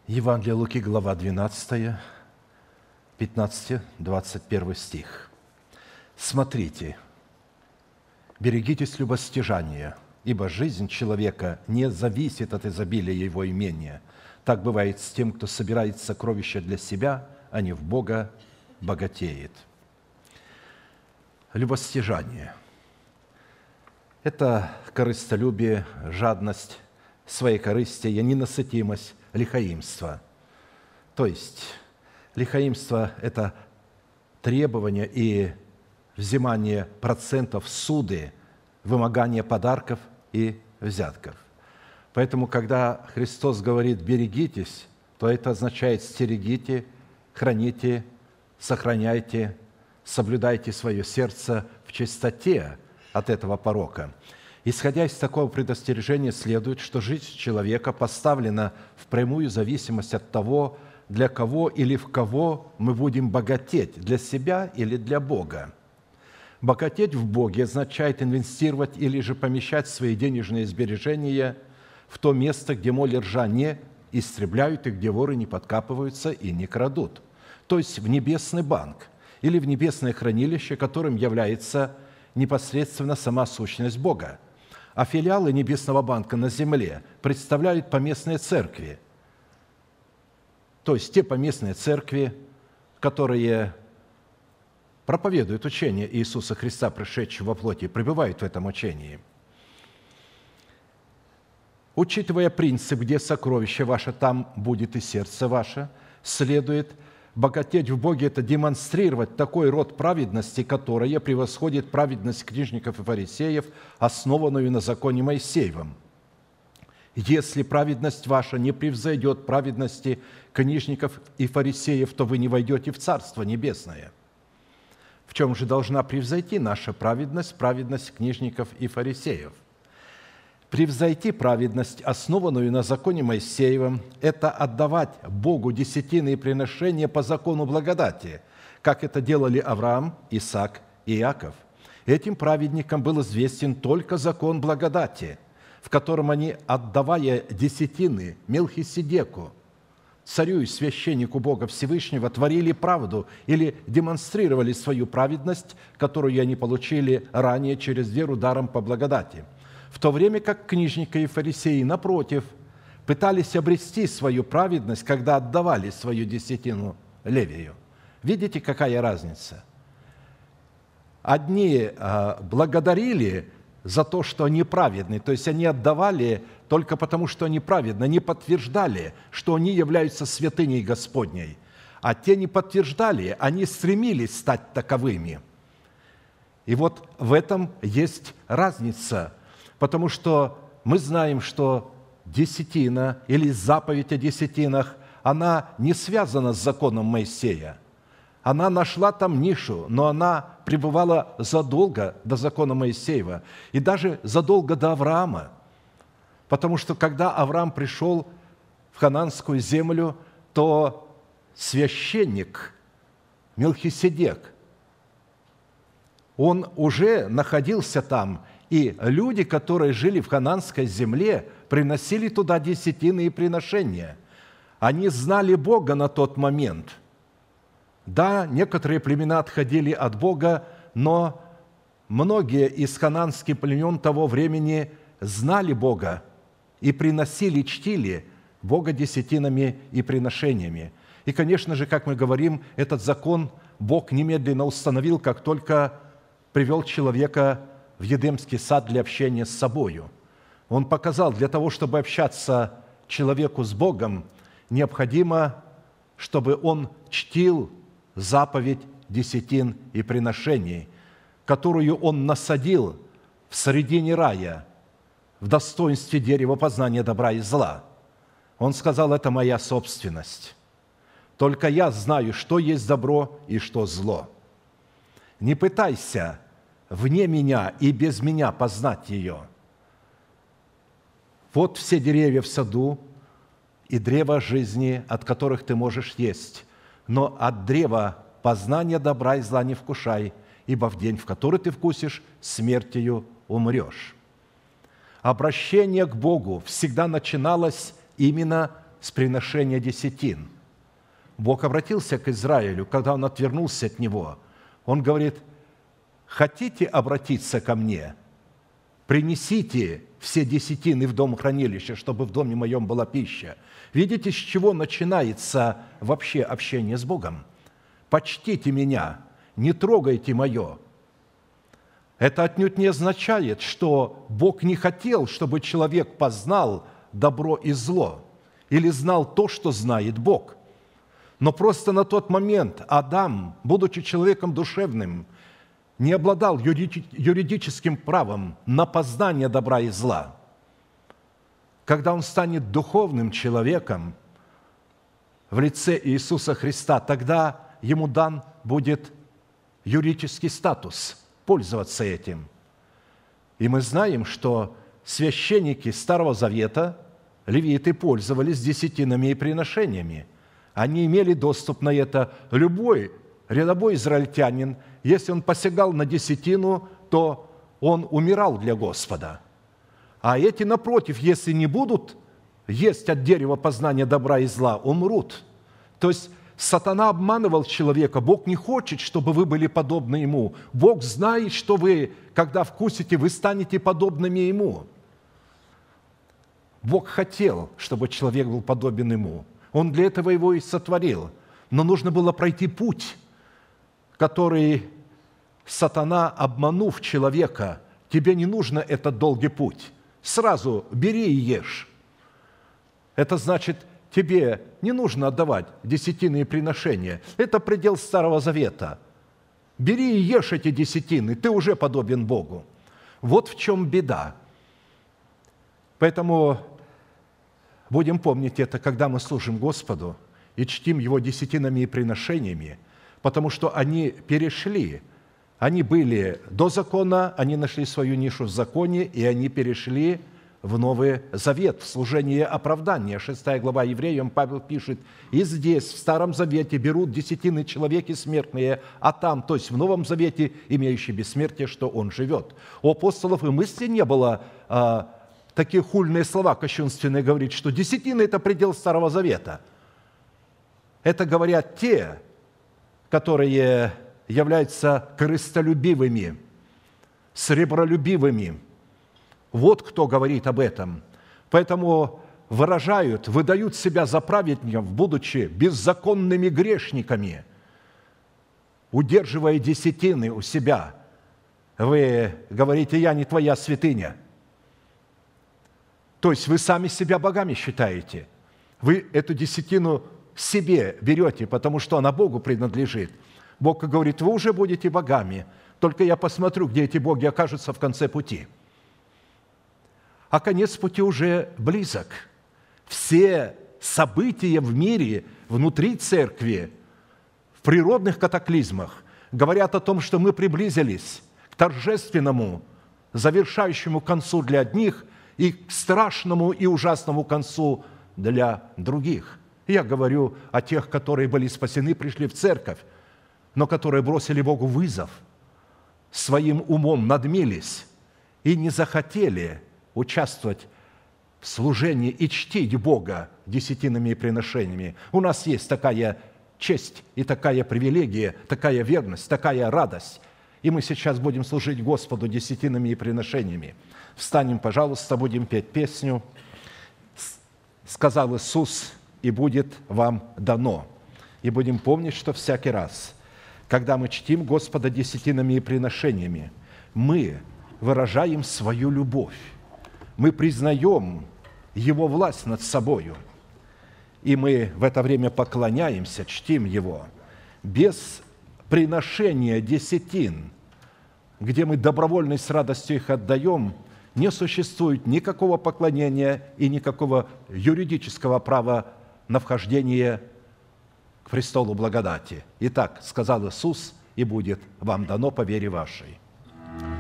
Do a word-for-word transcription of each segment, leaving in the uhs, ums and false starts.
Евангелие Луки, глава двенадцатая, пятнадцатый двадцать первый стих. «Смотрите, берегитесь любостяжания, ибо жизнь человека не зависит от изобилия его имения. Так бывает с тем, кто собирает сокровища для себя, а не в Бога богатеет». Любостяжание – это корыстолюбие, жадность, своекорыстие, ненасытимость, лихоимство. То есть лихоимство – это требование и взимание процентов суды, вымогание подарков и взятков. Поэтому, когда Христос говорит «берегитесь», то это означает «стерегите», «храните», «сохраняйте», «соблюдайте свое сердце в чистоте от этого порока». Исходя из такого предостережения следует, что жизнь человека поставлена в прямую зависимость от того, для кого или в кого мы будем богатеть, для себя или для Бога. Богатеть в Боге означает инвестировать или же помещать свои денежные сбережения в то место, где моль и ржа не истребляют и где воры не подкапываются и не крадут, то есть в небесный банк или в небесное хранилище, которым является непосредственно сама сущность Бога. А филиалы Небесного банка на земле представляют поместные церкви, то есть те поместные церкви, которые проповедуют учение Иисуса Христа, пришедшего во плоти, и пребывают в этом учении. Учитывая принцип «где сокровище ваше, там будет и сердце ваше», следует богатеть в Боге – это демонстрировать такой род праведности, которая превосходит праведность книжников и фарисеев, основанную на законе Моисеевом. Если праведность ваша не превзойдет праведности книжников и фарисеев, то вы не войдете в Царство Небесное. В чем же должна превзойти наша праведность, праведность книжников и фарисеев? Превзойти праведность, основанную на законе Моисеевом, это отдавать Богу десятины и приношения по закону благодати, как это делали Авраам, Исаак и Иаков. Этим праведникам был известен только закон благодати, в котором они, отдавая десятины Мелхиседеку, царю и священнику Бога Всевышнего, творили правду или демонстрировали свою праведность, которую они получили ранее через веру даром по благодати. В то время как книжники и фарисеи, напротив, пытались обрести свою праведность, когда отдавали свою десятину Левию. Видите, какая разница? Одни благодарили за то, что они праведны, то есть они отдавали только потому, что они праведны, не подтверждали, что они являются святыней Господней. А те не подтверждали, они стремились стать таковыми. И вот в этом есть разница, потому что мы знаем, что десятина или заповедь о десятинах, она не связана с законом Моисея. Она нашла там нишу, но она пребывала задолго до закона Моисеева и даже задолго до Авраама. Потому что когда Авраам пришел в ханаанскую землю, то священник Мелхиседек, он уже находился там, и люди, которые жили в ханаанской земле, приносили туда десятины и приношения. Они знали Бога на тот момент. Да, некоторые племена отходили от Бога, но многие из ханаанских племен того времени знали Бога и приносили, чтили Бога десятинами и приношениями. И, конечно же, как мы говорим, этот закон Бог немедленно установил, как только привел человека в Едемский сад для общения с собою. Он показал, для того, чтобы общаться человеку с Богом, необходимо, чтобы он чтил заповедь десятин и приношений, которую он насадил в середине рая, в достоинстве дерева познания добра и зла. Он сказал: «Это моя собственность. Только я знаю, что есть добро и что зло. Не пытайся вне меня и без меня познать ее. Вот все деревья в саду и древо жизни, от которых ты можешь есть, но от древа познания добра и зла не вкушай, ибо в день, в который ты вкусишь, смертью умрешь». Обращение к Богу всегда начиналось именно с приношения десятин. Бог обратился к Израилю, когда он отвернулся от него. Он говорит: хотите обратиться ко мне? Принесите все десятины в дом хранилища, чтобы в доме моем была пища. Видите, с чего начинается вообще общение с Богом? Почтите меня, не трогайте мое. Это отнюдь не означает, что Бог не хотел, чтобы человек познал добро и зло, или знал то, что знает Бог. Но просто на тот момент Адам, будучи человеком душевным, не обладал юридическим правом на познание добра и зла. Когда он станет духовным человеком в лице Иисуса Христа, тогда ему дан будет юридический статус пользоваться этим. И мы знаем, что священники Старого Завета, левиты, пользовались десятинами и приношениями. Они имели доступ на это. Любой рядовой израильтянин, если он посягал на десятину, то он умирал для Господа. А эти, напротив, если не будут есть от дерева познания добра и зла, умрут. То есть сатана обманывал человека. Бог не хочет, чтобы вы были подобны ему. Бог знает, что вы, когда вкусите, вы станете подобными ему. Бог хотел, чтобы человек был подобен ему. Он для этого его и сотворил. Но нужно было пройти путь, который сатана, обманув человека, тебе не нужно этот долгий путь. Сразу бери и ешь. Это значит, тебе не нужно отдавать десятины и приношения. Это предел Старого Завета. Бери и ешь эти десятины, ты уже подобен Богу. Вот в чем беда. Поэтому будем помнить это, когда мы служим Господу и чтим Его десятинами и приношениями, потому что они перешли. Они были до закона, они нашли свою нишу в законе, и они перешли в Новый Завет, в служение оправдания. Шестая глава Евреям Павел пишет: «И здесь, в Старом Завете, берут десятины человеки смертные, а там, то есть в Новом Завете, имеющие бессмертие, что он живет». У апостолов и мысли не было а, такие хульные слова кощунственные говорить, что десятины – это предел Старого Завета. Это говорят те, которые являются корыстолюбивыми, сребролюбивыми. Вот кто говорит об этом. Поэтому выражают, выдают себя за праведников, будучи беззаконными грешниками, удерживая десятины у себя. Вы говорите: «Я не твоя святыня». То есть вы сами себя богами считаете. Вы эту десятину себе берете, потому что она Богу принадлежит. Бог говорит: вы уже будете богами, только я посмотрю, где эти боги окажутся в конце пути. А конец пути уже близок. Все события в мире, внутри церкви, в природных катаклизмах говорят о том, что мы приблизились к торжественному, завершающему концу для одних и к страшному и ужасному концу для других. Я говорю о тех, которые были спасены, пришли в церковь, но которые бросили Богу вызов, своим умом надмились и не захотели участвовать в служении и чтить Бога десятинами и приношениями. У нас есть такая честь и такая привилегия, такая верность, такая радость. И мы сейчас будем служить Господу десятинами и приношениями. Встанем, пожалуйста, будем петь песню «Сказал Иисус, и будет вам дано». И будем помнить, что всякий раз, когда мы чтим Господа десятинами и приношениями, мы выражаем свою любовь, мы признаем Его власть над собою, и мы в это время поклоняемся, чтим Его. Без приношения десятин, где мы добровольно и с радостью их отдаем, не существует никакого поклонения и никакого юридического права на вхождение к престолу благодати. Итак, сказал Иисус, и будет вам дано по вере вашей.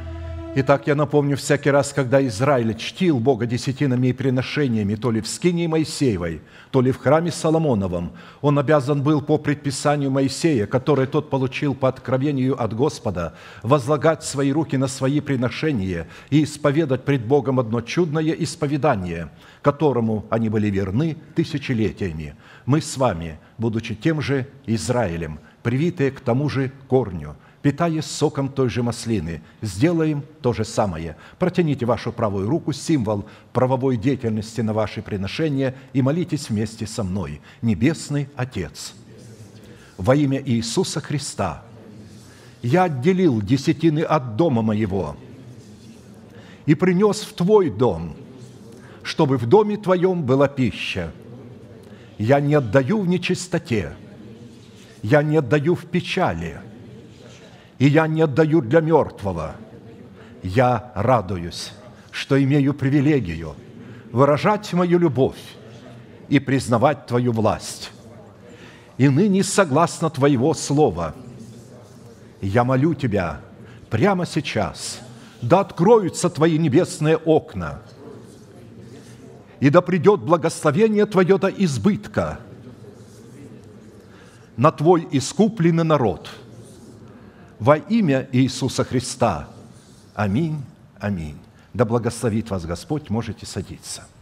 Итак, я напомню, всякий раз, когда Израиль чтил Бога десятинами и приношениями, то ли в скинии Моисеевой, то ли в храме Соломоновом, он обязан был по предписанию Моисея, которое тот получил по откровению от Господа, возлагать свои руки на свои приношения и исповедать пред Богом одно чудное исповедание, которому они были верны тысячелетиями. Мы с вами, будучи тем же Израилем, привитые к тому же корню, питаясь соком той же маслины, сделаем то же самое. Протяните вашу правую руку, символ правовой деятельности на ваши приношения, и молитесь вместе со мной. Небесный Отец, во имя Иисуса Христа, я отделил десятины от дома моего и принес в Твой дом, чтобы в доме Твоем была пища. Я не отдаю в нечистоте, я не отдаю в печали, и я не отдаю для мертвого. Я радуюсь, что имею привилегию выражать мою любовь и признавать Твою власть. И ныне, согласно Твоего слова, я молю Тебя прямо сейчас, да откроются Твои небесные окна, и да придет благословение Твое до избытка на Твой искупленный народ. Во имя Иисуса Христа. Аминь, аминь. Да благословит вас Господь, можете садиться.